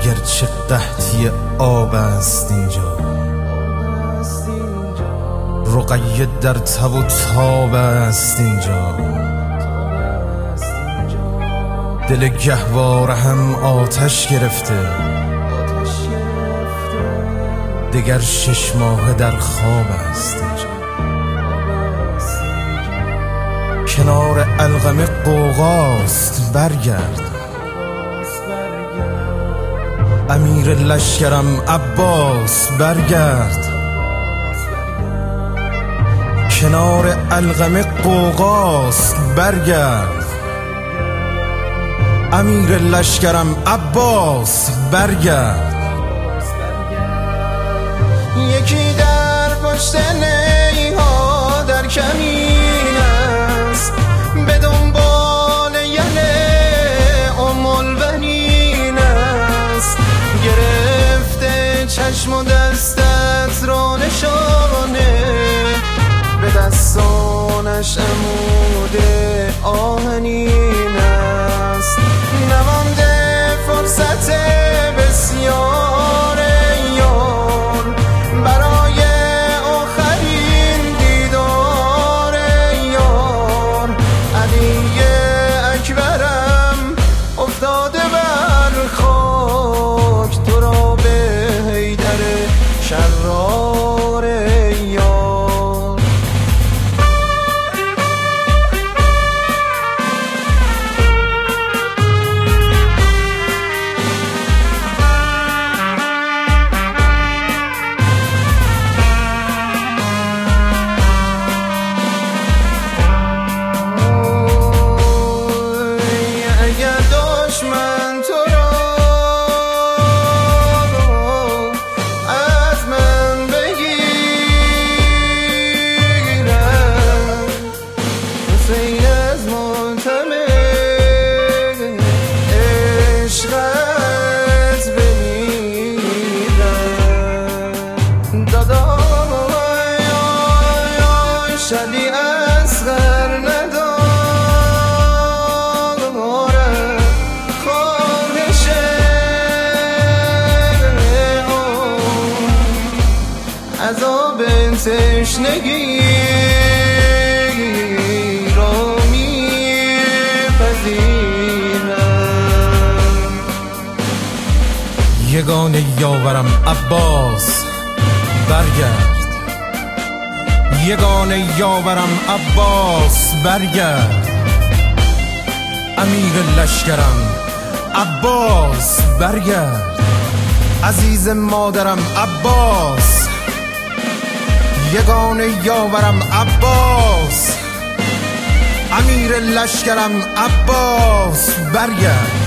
گرچه قحطی آب است اینجا، رقیه در تب و تاب است اینجا، دل گهواره هم آتش گرفته، دگر 6 ماه در خواب است اینجا. کنار القمه قوقاست برگرد، امیر لشکرم عباس برگرد. کنار القمه قوقاست برگرد، امیر لشکرم عباس برگرد. یکی در پشت نیها در کمین است، به دنبال یله ام البنین است. گرفته چشم و دستت را نشانه، به دستانش عمود آهنین است. نمانده فرصت بسیار یار برای آخرین دیدار یار. علی اکبرم افتاده بر خاک، تو را به حیدر شرار یار. شدی اصغر ندارم، خواهش عذاب تشنگی را میپذیرم. یگانه یاورم عباس برگرد، یگانه یاورم عباس برگرد. امیر لشکرم عباس برگرد، عزیز مادرم عباس. یگانه یاورم عباس، امیر لشکرم عباس برگرد.